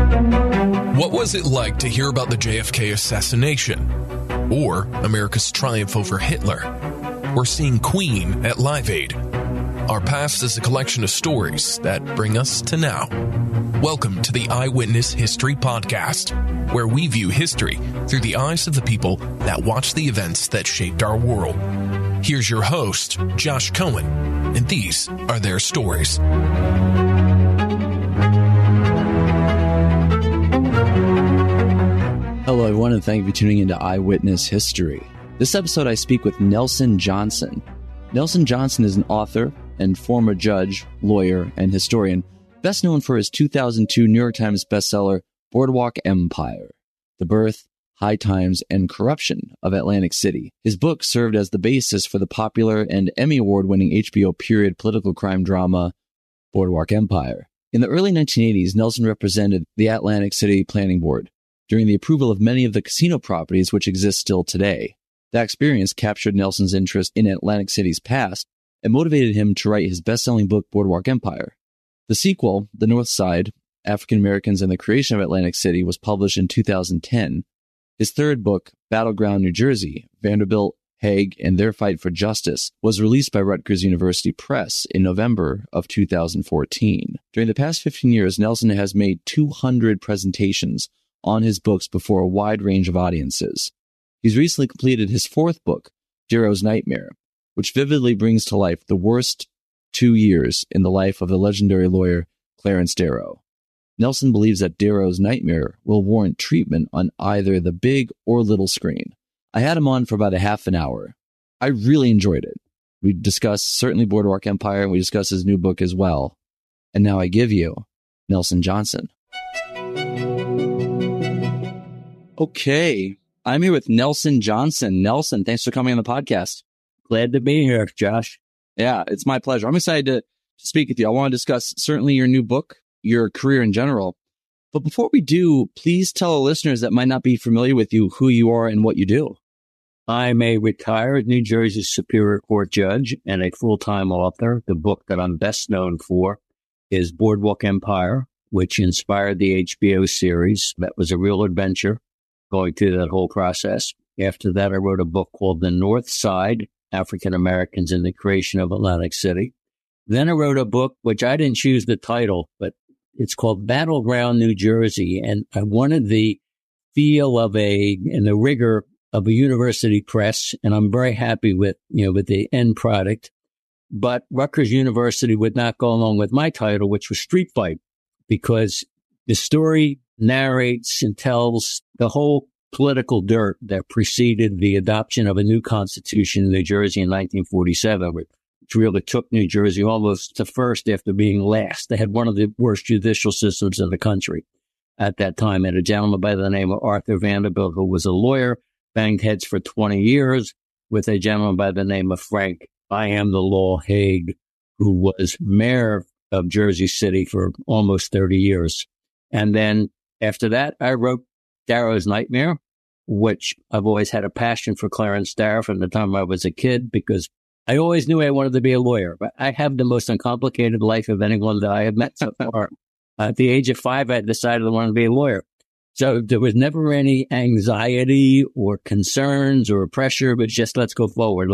What was it like to hear about the JFK assassination? Or America's triumph over Hitler? Or seeing Queen at Live Aid? Our past is a collection of stories that bring us to now. Welcome to the Eyewitness History Podcast, where we view history through the eyes of the people that watched the events that shaped our world. Here's your host, Josh Cohen, and these are their stories. Hello, everyone, and thank you for tuning into Eyewitness History. This episode, I speak with Nelson Johnson. Nelson Johnson is an author and former judge, lawyer, and historian, best known for his 2002 New York Times bestseller, Boardwalk Empire: The Birth, High Times, and Corruption of Atlantic City. His book served as the basis for the popular and Emmy Award-winning HBO period political crime drama, Boardwalk Empire. In the early 1980s, Nelson represented the Atlantic City Planning Board during the approval of many of the casino properties which exist still today. That experience captured Nelson's interest in Atlantic City's past and motivated him to write his best-selling book, Boardwalk Empire. The sequel, The North Side, African Americans and the Creation of Atlantic City, was published in 2010. His third book, Battleground New Jersey, Vanderbilt, Haig, and Their Fight for Justice, was released by Rutgers University Press in November of 2014. During the past 15 years, Nelson has made 200 presentations on his books before a wide range of audiences. He's recently completed his fourth book, Darrow's Nightmare, which vividly brings to life the worst 2 years in the life of the legendary lawyer Clarence Darrow. Nelson believes that Darrow's Nightmare will warrant treatment on either the big or little screen. I had him on for about a half an hour. I really enjoyed it. We discussed certainly Boardwalk Empire, and we discussed his new book as well. And now I give you Nelson Johnson. Okay, I'm here with Nelson Johnson. Nelson, thanks for coming on the podcast. Glad to be here, Josh. Yeah, it's my pleasure. I'm excited to speak with you. I want to discuss certainly your new book, your career in general. But before we do, please tell the listeners that might not be familiar with you who you are and what you do. I'm a retired New Jersey Superior Court judge and a full-time author. The book that I'm best known for is Boardwalk Empire, which inspired the HBO series. That was a real adventure, going through that whole process. After that, I wrote a book called The North Side, African Americans in the Creation of Atlantic City. Then I wrote a book, which I didn't choose the title, but it's called Battleground New Jersey. And I wanted the feel of and the rigor of a university press. And I'm very happy with the end product. But Rutgers University would not go along with my title, which was Street Fight, because the story narrates and tells the whole political dirt that preceded the adoption of a new constitution in New Jersey in 1947, which really took New Jersey almost to first after being last. They had one of the worst judicial systems in the country at that time. And a gentleman by the name of Arthur Vanderbilt, who was a lawyer, banged heads for 20 years with a gentleman by the name of Frank I Am the Law Haig, who was mayor of Jersey City for almost 30 years. And then after that, I wrote Darrow's Nightmare, which I've always had a passion for Clarence Darrow from the time I was a kid, because I always knew I wanted to be a lawyer. But I have the most uncomplicated life of anyone that I have met so far. At the age of 5, I decided I wanted to be a lawyer. So there was never any anxiety or concerns or pressure, but just let's go forward.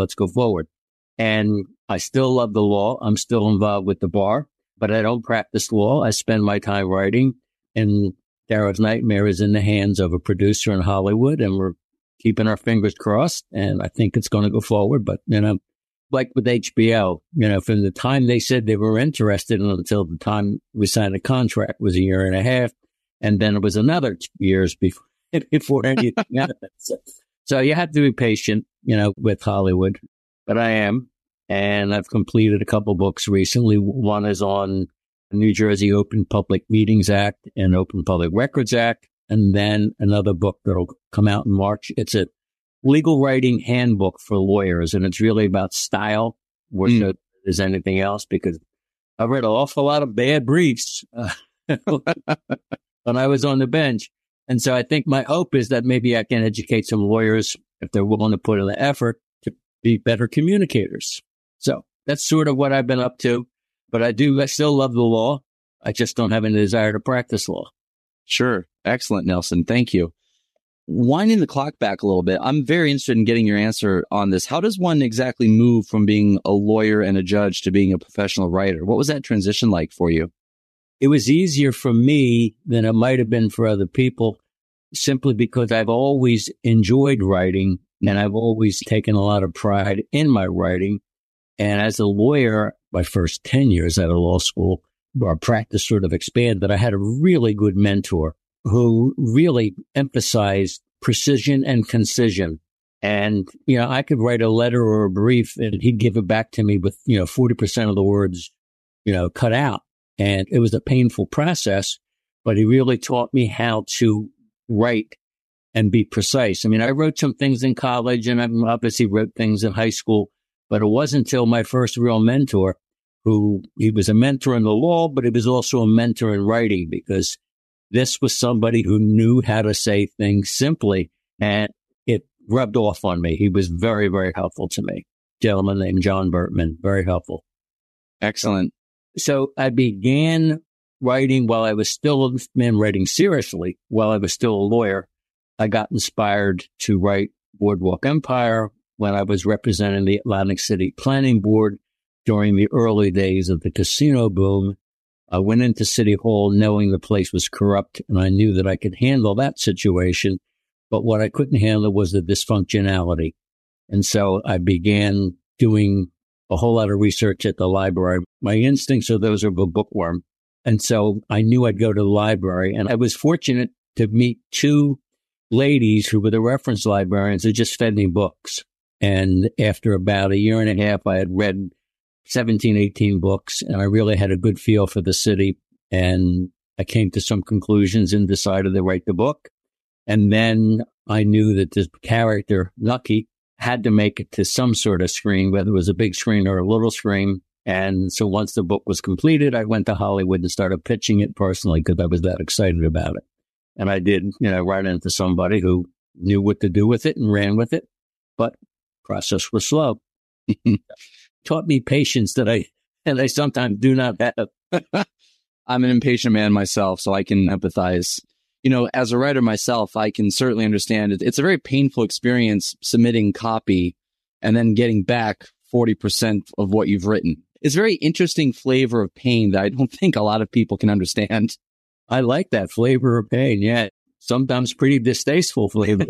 And I still love the law. I'm still involved with the bar, but I don't practice law. I spend my time writing. And Darrow's Nightmare is in the hands of a producer in Hollywood, and we're keeping our fingers crossed, and I think it's going to go forward. But, like with HBO, from the time they said they were interested until the time we signed a contract was a year and a half, and then it was another 2 years before anything happened. So you have to be patient, with Hollywood, but I am, and I've completed a couple books recently. One is on New Jersey Open Public Meetings Act and Open Public Records Act, and then another book that'll come out in March. It's a legal writing handbook for lawyers, and it's really about style more so than there's anything else, because I read an awful lot of bad briefs when I was on the bench. And so I think my hope is that maybe I can educate some lawyers, if they're willing to put in the effort, to be better communicators. So that's sort of what I've been up to. But I still love the law. I just don't have any desire to practice law. Sure. Excellent, Nelson. Thank you. Winding the clock back a little bit, I'm very interested in getting your answer on this. How does one exactly move from being a lawyer and a judge to being a professional writer? What was that transition like for you? It was easier for me than it might have been for other people, simply because I've always enjoyed writing and I've always taken a lot of pride in my writing. And as a lawyer, my first 10 years out of law school, our practice sort of expanded. I had a really good mentor who really emphasized precision and concision. And, I could write a letter or a brief and he'd give it back to me with, 40% of the words, cut out. And it was a painful process, but he really taught me how to write and be precise. I mean, I wrote some things in college and I obviously wrote things in high school, but it wasn't until my first real mentor, he was a mentor in the law, but he was also a mentor in writing, because this was somebody who knew how to say things simply, and it rubbed off on me. He was very, very helpful to me. Gentleman named John Bertman, very helpful. Excellent. So I began writing while I was still writing seriously, while I was still a lawyer. I got inspired to write Boardwalk Empire when I was representing the Atlantic City Planning Board during the early days of the casino boom. I went into City Hall knowing the place was corrupt, and I knew that I could handle that situation. But what I couldn't handle was the dysfunctionality. And so I began doing a whole lot of research at the library. My instincts are those of a bookworm. And so I knew I'd go to the library. And I was fortunate to meet two ladies who were the reference librarians who just fed me books. And after about a year and a half, I had read 17, 18 books, and I really had a good feel for the city. And I came to some conclusions and decided to write the book. And then I knew that this character, Nucky, had to make it to some sort of screen, whether it was a big screen or a little screen. And so once the book was completed, I went to Hollywood and started pitching it personally because I was that excited about it. And I did, run into somebody who knew what to do with it and ran with it. But process was slow. Taught me patience that I sometimes do not have. I'm an impatient man myself, so I can empathize. As a writer myself, I can certainly understand it. It's a very painful experience submitting copy and then getting back 40% of what you've written. It's a very interesting flavor of pain that I don't think a lot of people can understand. I like that flavor of pain. Yeah. Sometimes pretty distasteful flavor.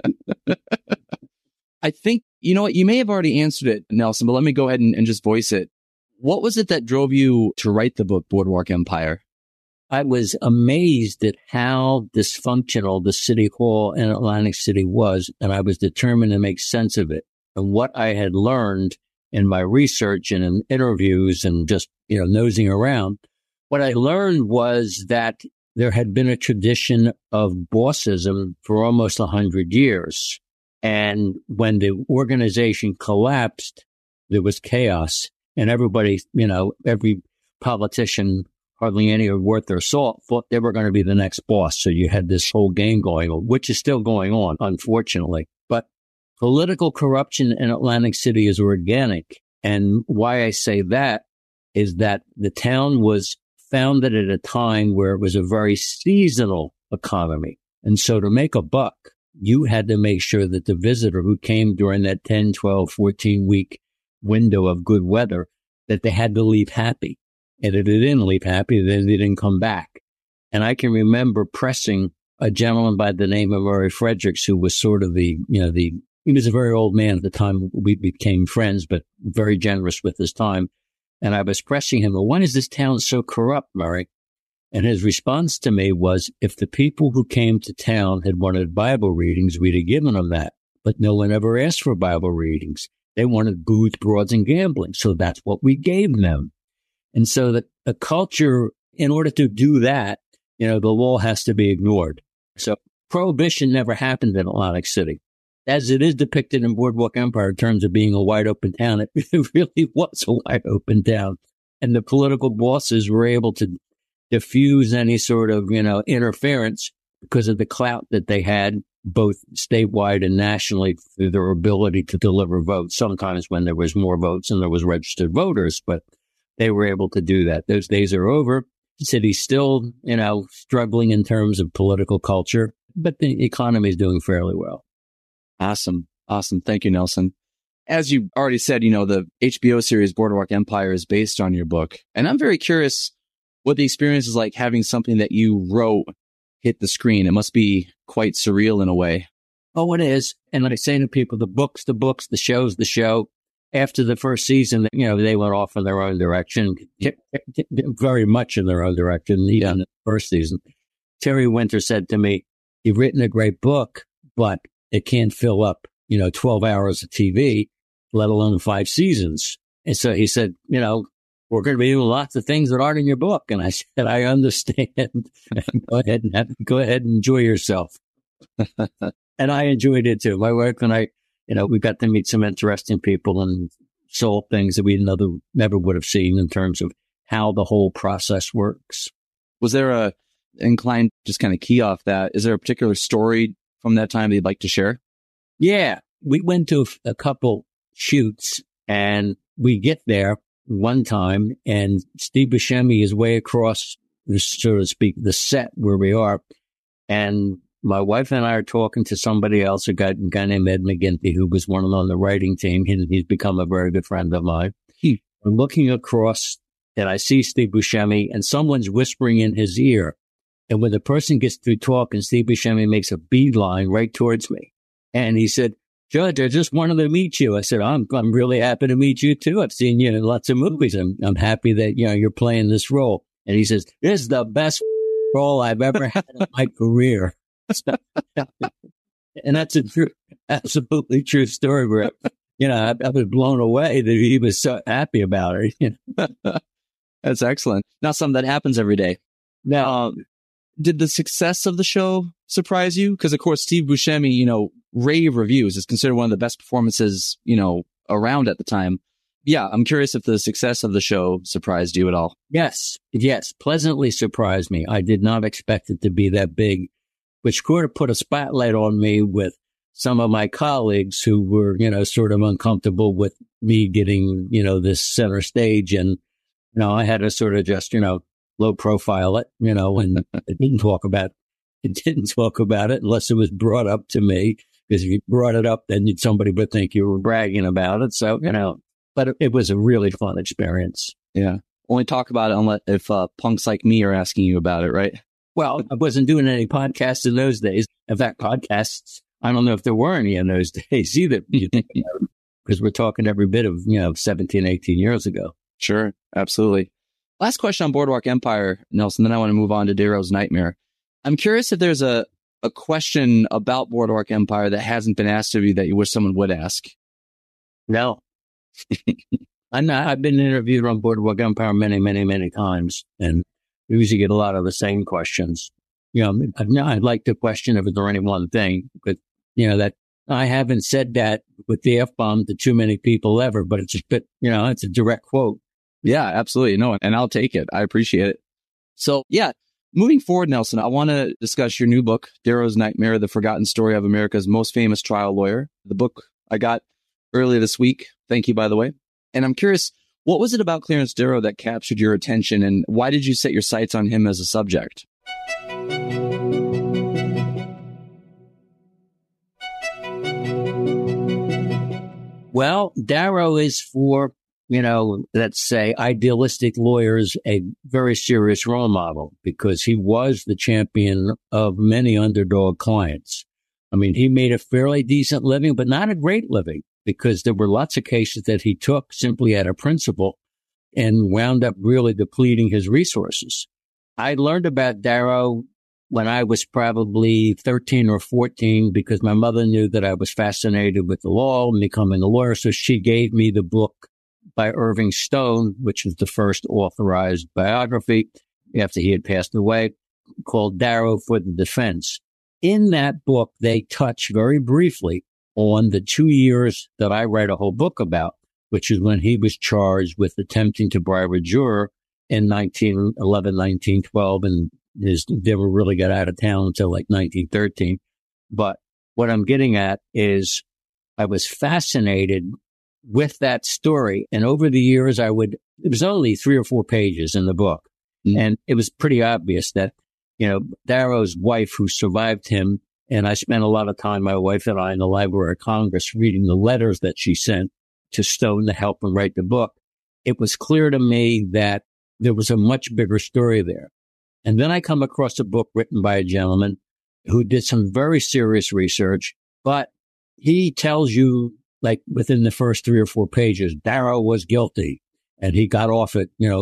I think, you may have already answered it, Nelson, but let me go ahead and just voice it. What was it that drove you to write the book, Boardwalk Empire? I was amazed at how dysfunctional the City Hall in Atlantic City was, and I was determined to make sense of it. And what I had learned in my research and in interviews and just, nosing around, what I learned was that there had been a tradition of bossism for almost 100 years. And when the organization collapsed, there was chaos. And everybody, every politician, hardly any are worth their salt, thought they were going to be the next boss. So you had this whole game going on, which is still going on, unfortunately. But political corruption in Atlantic City is organic. And why I say that is that the town was founded at a time where it was a very seasonal economy. And so to make a buck, you had to make sure that the visitor who came during that 10, 12, 14-week window of good weather, that they had to leave happy. And if they didn't leave happy, then they didn't come back. And I can remember pressing a gentleman by the name of Murray Fredericks, who was sort of he was a very old man at the time. We became friends, but very generous with his time. And I was pressing him, well, when is this town so corrupt, Murray? And his response to me was, if the people who came to town had wanted Bible readings, we'd have given them that. But no one ever asked for Bible readings. They wanted booze, broads, and gambling. So that's what we gave them. And so that a culture, in order to do that, the law has to be ignored. So prohibition never happened in Atlantic City. As it is depicted in Boardwalk Empire in terms of being a wide open town, it really was a wide open town. And the political bosses were able to diffuse any sort of, interference because of the clout that they had both statewide and nationally through their ability to deliver votes, sometimes when there was more votes than there was registered voters, but they were able to do that. Those days are over. He said he's still, struggling in terms of political culture, but the economy is doing fairly well. Awesome. Thank you, Nelson. As you already said, the HBO series Boardwalk Empire is based on your book. And I'm very curious what the experience is like having something that you wrote hit the screen. It must be quite surreal in a way. Oh, it is. And like I say to people, the books, the show's the show. After the first season, they went off in their own direction, very much in their own direction, even in the first season. Terry Winter said to me, "You've written a great book, but it can't fill up, 12 hours of TV, let alone 5 seasons." And so he said, we're going to be doing lots of things that aren't in your book. And I said, I understand. Go ahead and enjoy yourself. And I enjoyed it too. My wife and I, we got to meet some interesting people and saw things that we never would have seen in terms of how the whole process works. Was there inclined just kind of key off that? Is there a particular story from that time that you'd like to share? Yeah, we went to a couple shoots and we get there one time and Steve Buscemi is way across, so to speak, the set where we are. And my wife and I are talking to somebody else, a guy named Ed McGinty, who was one on the writing team. He's become a very good friend of mine. I'm looking across and I see Steve Buscemi and someone's whispering in his ear. And when the person gets through talking, Steve Buscemi makes a beeline right towards me. And he said, "Judge, I just wanted to meet you." I said, I'm really happy to meet you too. I've seen you in lots of movies. I'm happy that, you're playing this role. And he says, "This is the best role I've ever had in my career." And that's absolutely true story where, I was blown away that he was so happy about it. That's excellent. Not something that happens every day. Now, did the success of the show surprise you? Because, of course, Steve Buscemi, rave reviews. Is considered one of the best performances, around at the time. Yeah, I'm curious if the success of the show surprised you at all. Yes, pleasantly surprised me. I did not expect it to be that big, which sort of put a spotlight on me with some of my colleagues who were, sort of uncomfortable with me getting, this center stage. And, I had to sort of just, low profile it, and it didn't talk about it unless it was brought up to me, because if you brought it up, then somebody would think you were bragging about it. So, but it was a really fun experience. Yeah. Only talk about it unless if punks like me are asking you about it, right? Well, I wasn't doing any podcasts in those days. In fact, podcasts, I don't know if there were any in those days either, because we're talking every bit of, 17, 18 years ago. Sure. Absolutely. Last question on Boardwalk Empire, Nelson, then I want to move on to Darrow's Nightmare. I'm curious if there's a question about Boardwalk Empire that hasn't been asked of you that you wish someone would ask. No. I've been interviewed on Boardwalk Empire many, many, many times, and we usually get a lot of the same questions. I'd like to question if there's only one thing, but, that I haven't said that with the F-bomb to too many people ever, but it's a bit, it's a direct quote. Yeah, absolutely. No, and I'll take it. I appreciate it. So, yeah, moving forward, Nelson, I want to discuss your new book, Darrow's Nightmare, The Forgotten Story of America's Most Famous Trial Lawyer. The book I got earlier this week. Thank you, by the way. And I'm curious, what was it about Clarence Darrow that captured your attention, and why did you set your sights on him as a subject? Well, Darrow is for, let's say, idealistic lawyers, a very serious role model, because he was the champion of many underdog clients. I mean, he made a fairly decent living, but not a great living, because there were lots of cases that he took simply out of principle and wound up really depleting his resources. I learned about Darrow when I was probably 13 or 14, because my mother knew that I was fascinated with the law and becoming a lawyer. So she gave me the book by Irving Stone, which was the first authorized biography after he had passed away, called Darrow for the Defense. In that book, they touch very briefly on the 2 years that I write a whole book about, which is when he was charged with attempting to bribe a juror in 1911, 1912, and never really got out of town until like 1913. But what I'm getting at is I was fascinated with that story. And over the years, it was only 3 or 4 pages in the book. And it was pretty obvious that, Darrow's wife, who survived him, and I spent a lot of time, my wife and I, in the Library of Congress reading the letters that she sent to Stone to help him write the book. It was clear to me that there was a much bigger story there. And then I come across a book written by a gentleman who did some very serious research, but he tells you, like within the first 3 or 4 pages, Darrow was guilty and he got off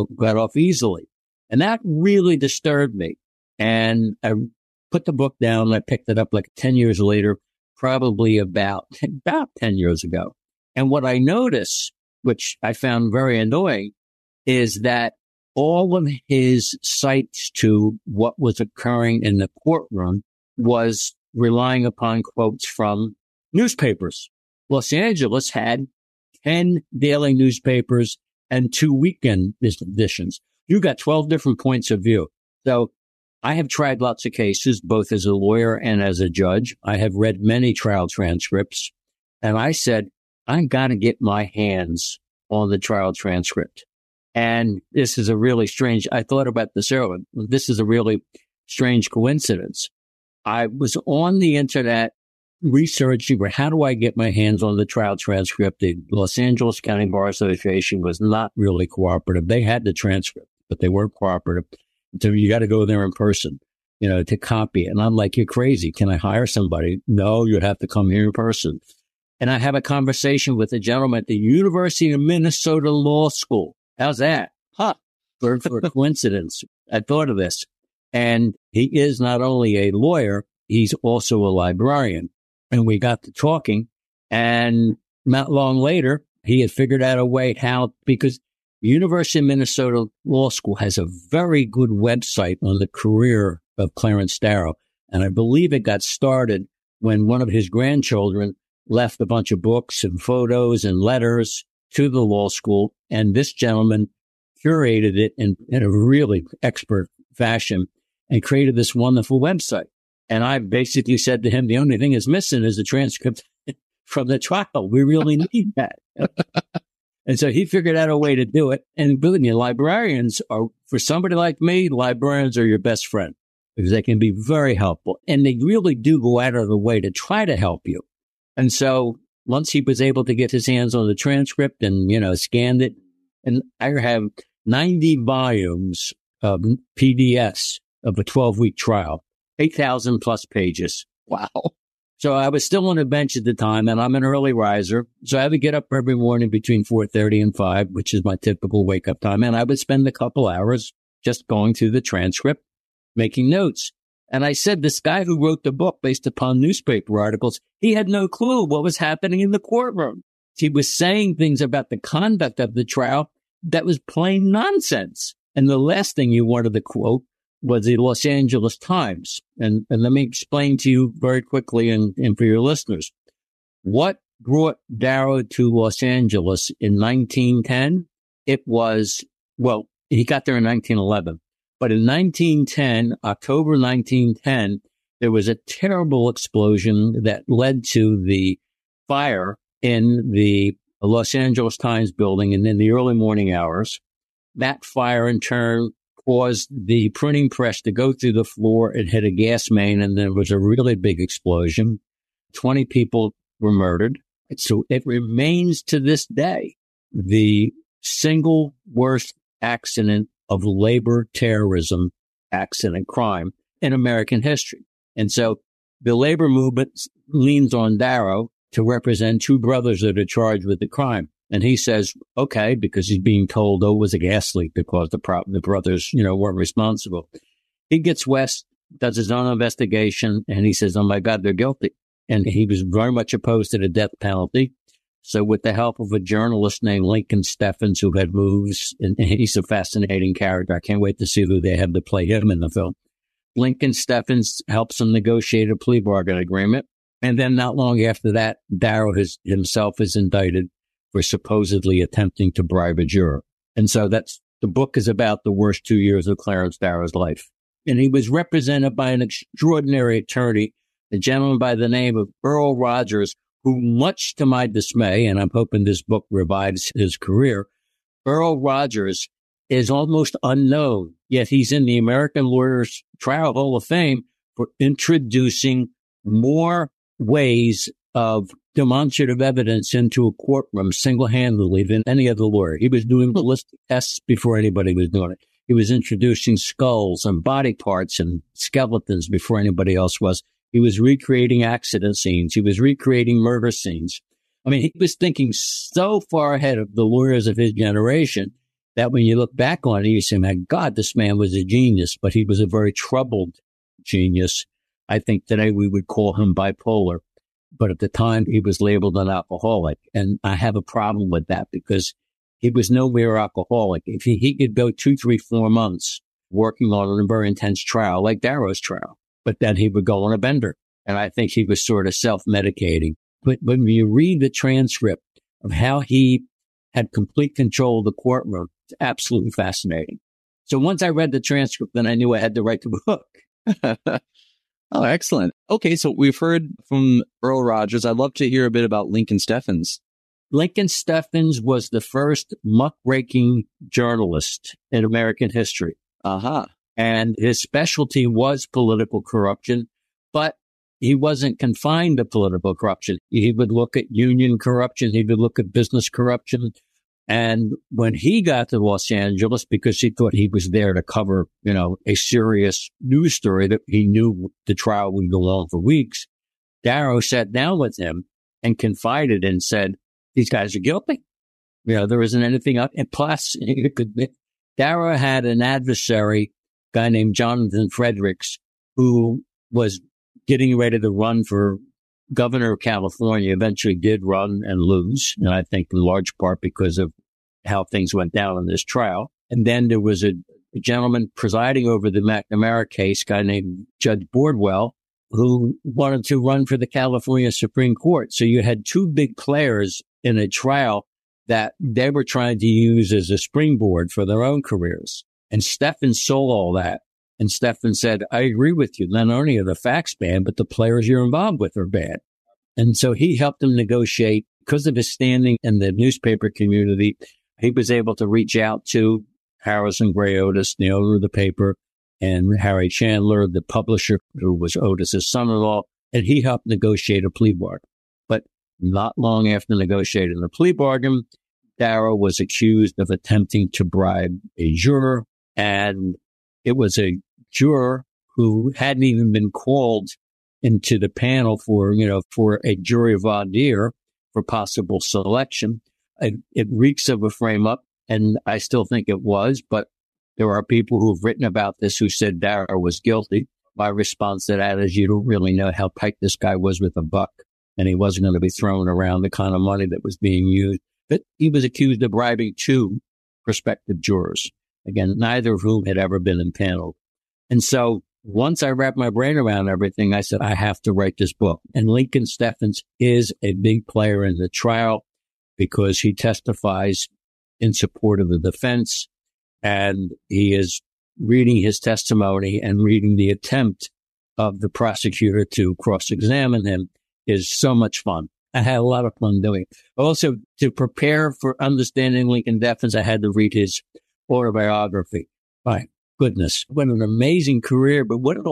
easily. And that really disturbed me. And I put the book down and I picked it up like 10 years later, probably about 10 years ago. And what I noticed, which I found very annoying, is that all of his cites to what was occurring in the courtroom was relying upon quotes from newspapers. Los Angeles had 10 daily newspapers and 2 weekend editions. You got 12 different points of view. So I have tried lots of cases, both as a lawyer and as a judge. I have read many trial transcripts, and I said, I got to get my hands on the trial transcript. And this is a really strange, I thought about this earlier. This is a really strange coincidence. I was on the internet researching for how do I get my hands on the trial transcript. The Los Angeles County Bar Association was not really cooperative. They had the transcript, but they weren't cooperative. So you got to go there in person, to copy it. And I'm like, you're crazy. Can I hire somebody? No, you'd have to come here in person. And I have a conversation with a gentleman at the University of Minnesota Law School. How's that? For a coincidence. I thought of this. And he is not only a lawyer, he's also a librarian. And we got to talking. And not long later, he had figured out a way because the University of Minnesota Law School has a very good website on the career of Clarence Darrow. And I believe it got started when one of his grandchildren left a bunch of books and photos and letters to the law school. And this gentleman curated it in a really expert fashion and created this wonderful website. And I basically said to him, the only thing is missing is the transcript from the trial. We really need that. And so he figured out a way to do it. And believe me, librarians are, for somebody like me, librarians are your best friend because they can be very helpful. And they really do go out of the way to try to help you. And so once he was able to get his hands on the transcript and, scanned it, and I have 90 volumes of PDFs of a 12-week trial, 8,000 plus pages. Wow. So I was still on a bench at the time, and I'm an early riser. So I would get up every morning between 4:30 and 5, which is my typical wake-up time. And I would spend a couple hours just going through the transcript, making notes. And I said, this guy who wrote the book based upon newspaper articles, he had no clue what was happening in the courtroom. He was saying things about the conduct of the trial that was plain nonsense. And the last thing you wanted to quote was the Los Angeles Times. And let me explain to you very quickly and for your listeners. What brought Darrow to Los Angeles in 1910? It was, he got there in 1911. But in 1910, October 1910, there was a terrible explosion that led to the fire in the Los Angeles Times building and in the early morning hours. That fire in turn caused the printing press to go through the floor and hit a gas main, and there was a really big explosion. 20 people were murdered. So it remains to this day the single worst accident of labor terrorism, accident crime in American history. And so the labor movement leans on Darrow to represent 2 brothers that are charged with the crime. And he says, okay, because he's being told, it was a gas leak because the brothers, weren't responsible. He gets west, does his own investigation, and he says, oh my God, they're guilty. And he was very much opposed to the death penalty. So with the help of a journalist named Lincoln Steffens, who had moves, and he's a fascinating character. I can't wait to see who they have to play him in the film. Lincoln Steffens helps him negotiate a plea bargain agreement. And then not long after that, Darrow himself is indicted for supposedly attempting to bribe a juror. And so the book is about the worst 2 years of Clarence Darrow's life. And he was represented by an extraordinary attorney, a gentleman by the name of Earl Rogers, who, much to my dismay, and I'm hoping this book revives his career, Earl Rogers is almost unknown, yet he's in the American Lawyers Trial Hall of Fame for introducing more ways of demonstrative evidence into a courtroom single-handedly than any other lawyer. He was doing ballistic tests before anybody was doing it. He was introducing skulls and body parts and skeletons before anybody else was. He was recreating accident scenes. He was recreating murder scenes. I mean, he was thinking so far ahead of the lawyers of his generation that when you look back on it, you say, my God, this man was a genius, but he was a very troubled genius. I think today we would call him bipolar, but at the time he was labeled an alcoholic. And I have a problem with that because he was nowhere alcoholic. If he could go 2, 3, 4 months working on a very intense trial, like Darrow's trial, but then he would go on a bender. And I think he was sort of self-medicating. But when you read the transcript of how he had complete control of the courtroom, it's absolutely fascinating. So once I read the transcript, then I knew I had to write the book. Oh, excellent. Okay, so we've heard from Earl Rogers. I'd love to hear a bit about Lincoln Steffens. Lincoln Steffens was the first muckraking journalist in American history. And his specialty was political corruption, but he wasn't confined to political corruption. He would look at union corruption. He would look at business corruption. And when he got to Los Angeles, because he thought he was there to cover, a serious news story that he knew the trial would go on for weeks, Darrow sat down with him and confided and said, these guys are guilty. There isn't anything up. And plus, Darrow had an adversary, a guy named Jonathan Fredericks, who was getting ready to run for governor of California, eventually did run and lose. And I think in large part because of how things went down in this trial. And then there was a gentleman presiding over the McNamara case, a guy named Judge Bordwell, who wanted to run for the California Supreme Court. So you had two big players in a trial that they were trying to use as a springboard for their own careers. And Steffens saw all that. And Steffens said, I agree with you. Not only are the facts bad, but the players you're involved with are bad. And so he helped him negotiate. Because of his standing in the newspaper community, he was able to reach out to Harrison Gray Otis, the owner of the paper, and Harry Chandler, the publisher, who was Otis's son-in-law, and he helped negotiate a plea bargain. But not long after negotiating the plea bargain, Darrow was accused of attempting to bribe a juror, and it was a juror who hadn't even been called into the panel for a jury voir dire for possible selection. It reeks of a frame-up, and I still think it was, but there are people who've written about this who said Darrow was guilty. My response to that is you don't really know how tight this guy was with a buck, and he wasn't going to be throwing around the kind of money that was being used. But he was accused of bribing 2 prospective jurors, again, neither of whom had ever been impaneled. And so once I wrapped my brain around everything, I said, I have to write this book. And Lincoln Steffens is a big player in the trial because he testifies in support of the defense, and he is reading his testimony and reading the attempt of the prosecutor to cross-examine him is so much fun. I had a lot of fun doing it. Also, to prepare for understanding Lincoln Steffens, I had to read his autobiography. My goodness, what an amazing career, but what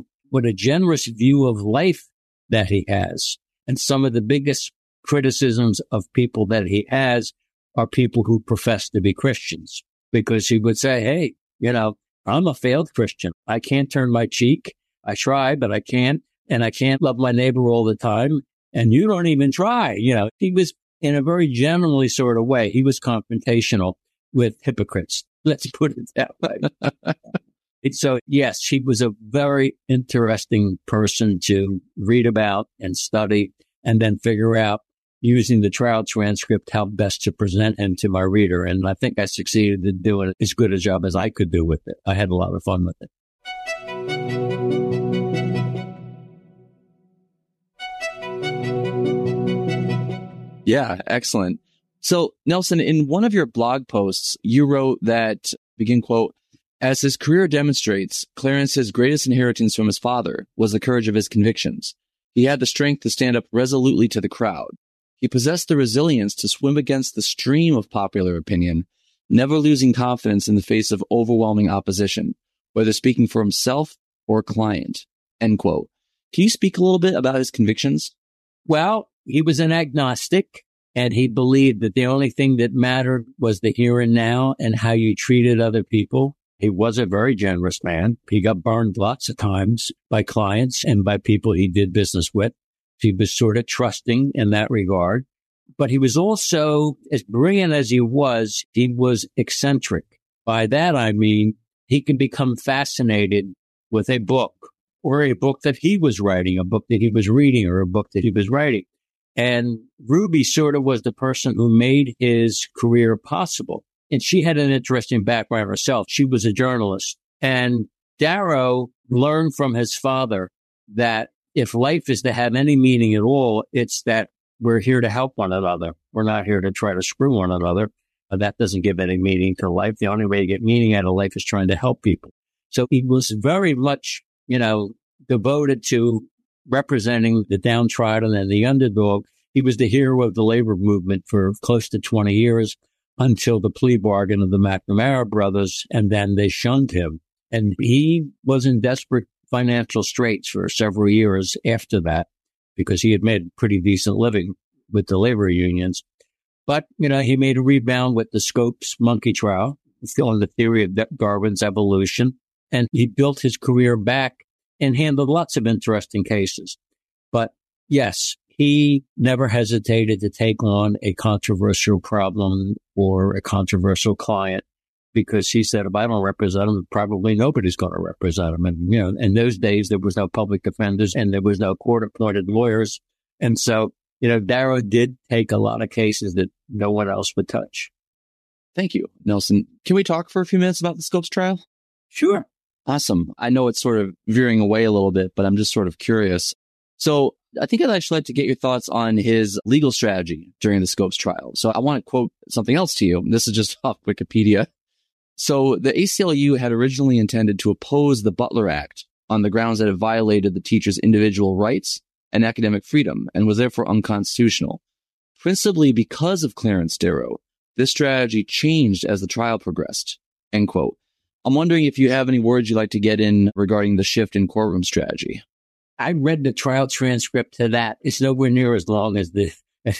a generous view of life that he has. And some of the biggest criticisms of people that he has are people who profess to be Christians, because he would say, hey, I'm a failed Christian. I can't turn my cheek. I try, but I can't. And I can't love my neighbor all the time. And you don't even try. He was in a very generally sort of way. He was confrontational with hypocrites. Let's put it that way. So, yes, he was a very interesting person to read about and study and then figure out, using the trial transcript, how best to present him to my reader. And I think I succeeded in doing as good a job as I could do with it. I had a lot of fun with it. Yeah, excellent. So, Nelson, in one of your blog posts, you wrote that, begin quote, as his career demonstrates, Clarence's greatest inheritance from his father was the courage of his convictions. He had the strength to stand up resolutely to the crowd. He possessed the resilience to swim against the stream of popular opinion, never losing confidence in the face of overwhelming opposition, whether speaking for himself or client, end quote. Can you speak a little bit about his convictions? Well, he was an agnostic, and he believed that the only thing that mattered was the here and now and how you treated other people. He was a very generous man. He got burned lots of times by clients and by people he did business with. He was sort of trusting in that regard. But he was also, as brilliant as he was eccentric. By that, I mean, he can become fascinated with a book or a book that he was writing, a book that he was reading, or a book that he was writing. And Ruby sort of was the person who made his career possible. And she had an interesting background herself. She was a journalist. And Darrow learned from his father that if life is to have any meaning at all, it's that we're here to help one another. We're not here to try to screw one another. That doesn't give any meaning to life. The only way to get meaning out of life is trying to help people. So he was very much, devoted to representing the downtrodden and the underdog. He was the hero of the labor movement for close to 20 years until the plea bargain of the McNamara brothers, and then they shunned him. And he was in desperate financial straits for several years after that, because he had made a pretty decent living with the labor unions. But, he made a rebound with the Scopes monkey trial, on the theory of Darwin's evolution, and he built his career back and handled lots of interesting cases. But yes, he never hesitated to take on a controversial problem or a controversial client, because he said, if I don't represent him, probably nobody's going to represent him. And, in those days, there was no public defenders and there was no court-appointed lawyers. And so, Darrow did take a lot of cases that no one else would touch. Thank you, Nelson. Can we talk for a few minutes about the Scopes trial? Sure. Awesome. I know it's sort of veering away a little bit, but I'm just sort of curious. So I think I'd actually like to get your thoughts on his legal strategy during the Scopes trial. So I want to quote something else to you. This is just off Wikipedia. So the ACLU had originally intended to oppose the Butler Act on the grounds that it violated the teacher's individual rights and academic freedom and was therefore unconstitutional. Principally because of Clarence Darrow, this strategy changed as the trial progressed, end quote. I'm wondering if you have any words you'd like to get in regarding the shift in courtroom strategy. I read the trial transcript to that. It's nowhere near as long as the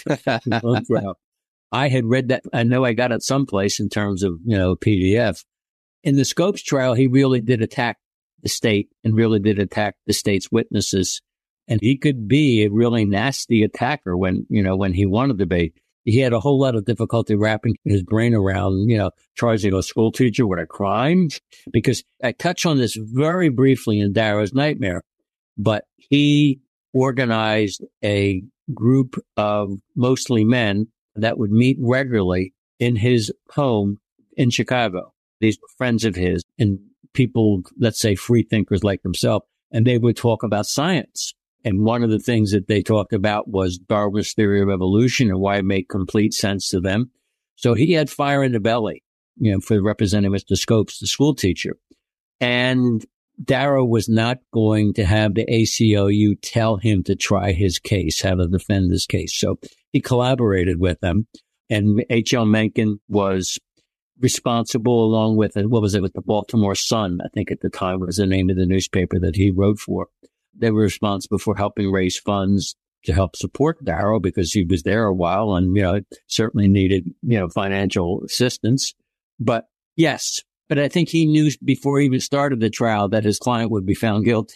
trial. I had read that. I know I got it someplace in terms of, PDF. In the Scopes trial, he really did attack the state and really did attack the state's witnesses. And he could be a really nasty attacker when he won a debate. He had a whole lot of difficulty wrapping his brain around, charging a school teacher with a crime. Because I touch on this very briefly in Darrow's Nightmare, but he organized a group of mostly men that would meet regularly in his home in Chicago. These were friends of his and people, let's say, free thinkers like himself, and they would talk about science. And one of the things that they talked about was Darwin's theory of evolution and why it made complete sense to them. So he had fire in the belly, for representing Mr. Scopes, the school teacher. And Darrow was not going to have the ACLU tell him to try his case, how to defend his case. So he collaborated with them. And H.L. Mencken was responsible, along with, with the Baltimore Sun, I think at the time was the name of the newspaper that he wrote for. They were responsible for helping raise funds to help support Darrow because he was there a while and, certainly needed, financial assistance. But yes, but I think he knew before he even started the trial that his client would be found guilty.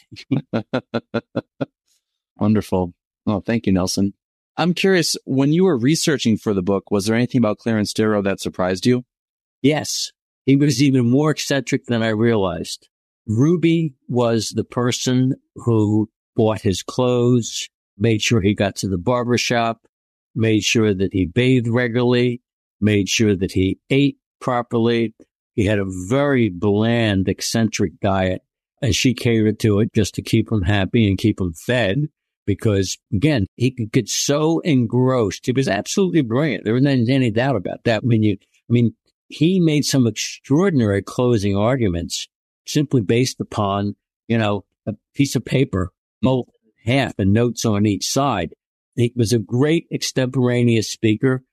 Wonderful. Oh, thank you, Nelson. I'm curious, when you were researching for the book, was there anything about Clarence Darrow that surprised you? Yes, he was even more eccentric than I realized. Ruby was the person who bought his clothes, made sure he got to the barbershop, made sure that he bathed regularly, made sure that he ate properly. He had a very bland, eccentric diet, and she catered to it just to keep him happy and keep him fed. Because, again, he could get so engrossed. He was absolutely brilliant. There wasn't any doubt about that. He made some extraordinary closing arguments simply based upon, a piece of paper, folded in half and notes on each side. He was a great extemporaneous speaker.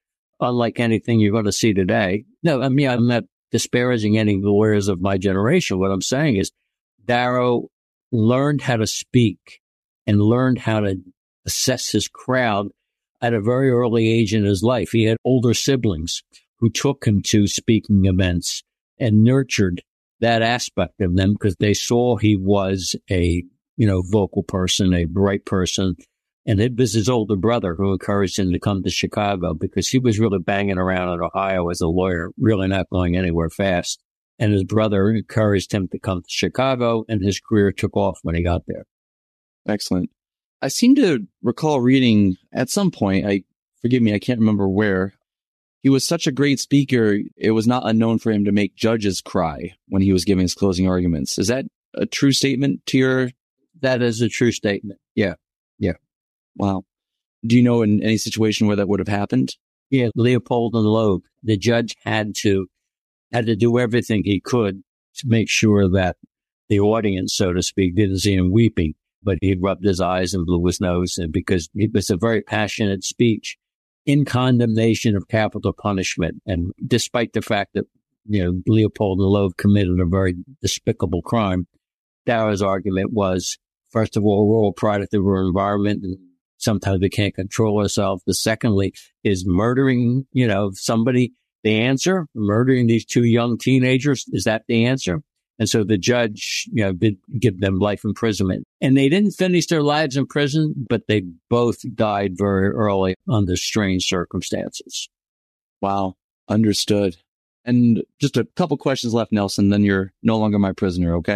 unlike anything you're going to see today. No, I mean, I'm not disparaging any lawyers of my generation. What I'm saying is Darrow learned how to speak and learned how to assess his crowd at a very early age in his life. He had older siblings who took him to speaking events and nurtured that aspect of them because they saw he was a, vocal person, a bright person. And it was his older brother who encouraged him to come to Chicago because he was really banging around in Ohio as a lawyer, really not going anywhere fast. And his brother encouraged him to come to Chicago, and his career took off when he got there. Excellent. I seem to recall reading at some point, forgive me, I can't remember where, he was such a great speaker, it was not unknown for him to make judges cry when he was giving his closing arguments. Is that a true statement to your... That is a true statement. Yeah. Wow. Do you know in any situation where that would have happened? Yeah, Leopold and Loeb. The judge had to do everything he could to make sure that the audience, so to speak, didn't see him weeping, but he rubbed his eyes and blew his nose, and because it was a very passionate speech in condemnation of capital punishment. And despite the fact that, Leopold and Loeb committed a very despicable crime, Darrow's argument was, first of all, we're all product of our environment, and sometimes we can't control ourselves. The secondly is murdering, somebody. The answer, murdering these two young teenagers, is that the answer? And so the judge, did give them life imprisonment. And they didn't finish their lives in prison, but they both died very early under strange circumstances. Wow. Understood. And just a couple questions left, Nelson, then you're no longer my prisoner, okay?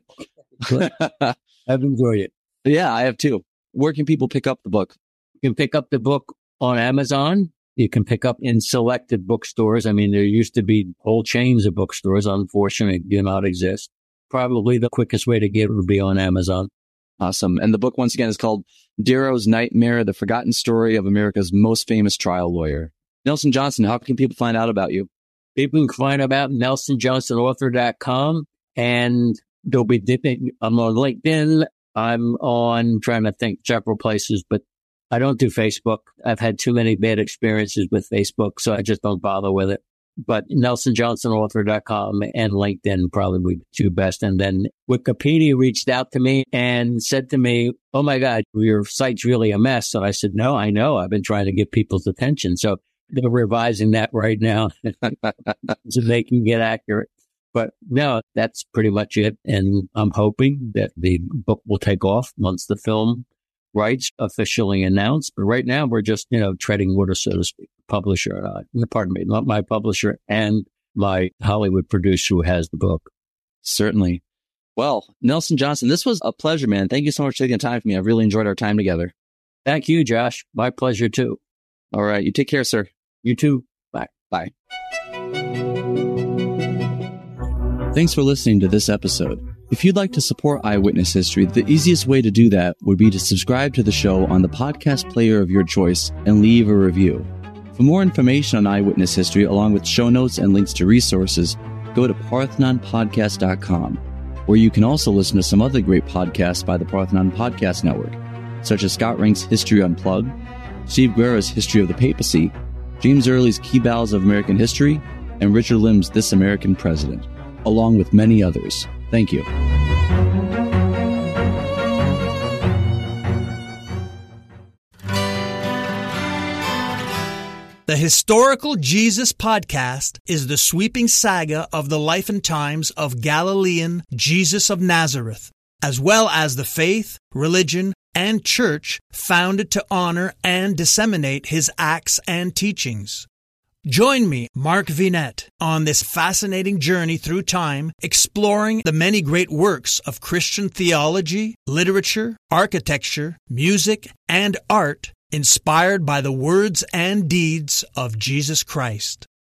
I've enjoyed it. Yeah, I have too. Where can people pick up the book? You can pick up the book on Amazon. You can pick up in selected bookstores. I mean, there used to be whole chains of bookstores. Unfortunately, do not exist. Probably the quickest way to get it would be on Amazon. Awesome. And the book, once again, is called Darrow's Nightmare, The Forgotten Story of America's Most Famous Trial Lawyer. Nelson Johnson, how can people find out about you? People can find out about NelsonJohnsonAuthor.com, and they'll be I'm on LinkedIn. I'm on, trying to think, several places, but I don't do Facebook. I've had too many bad experiences with Facebook, so I just don't bother with it. But NelsonJohnsonAuthor.com and LinkedIn probably would be the two best. And then Wikipedia reached out to me and said to me, oh my God, your site's really a mess. And I said, no, I know. I've been trying to get people's attention. So they're revising that right now so they can get accurate. But no, that's pretty much it. And I'm hoping that the book will take off once the film rights officially announced. But right now we're just, treading water, so to speak. Publisher and I, pardon me, not my publisher and my Hollywood producer who has the book. Certainly. Well, Nelson Johnson, this was a pleasure, man. Thank you so much for taking the time for me. I've really enjoyed our time together. Thank you, Josh. My pleasure too. All right. You take care, sir. You too. Bye. Bye. Thanks for listening to this episode. If you'd like to support Eyewitness History, the easiest way to do that would be to subscribe to the show on the podcast player of your choice and leave a review. For more information on Eyewitness History, along with show notes and links to resources, go to parthenonpodcast.com, where you can also listen to some other great podcasts by the Parthenon Podcast Network, such as Scott Rink's History Unplugged, Steve Guerra's History of the Papacy, James Early's Key Battles of American History, and Richard Lim's This American President, along with many others. Thank you. The Historical Jesus Podcast is the sweeping saga of the life and times of Galilean Jesus of Nazareth, as well as the faith, religion, and church founded to honor and disseminate his acts and teachings. Join me, Mark Vinette, on this fascinating journey through time, exploring the many great works of Christian theology, literature, architecture, music, and art inspired by the words and deeds of Jesus Christ.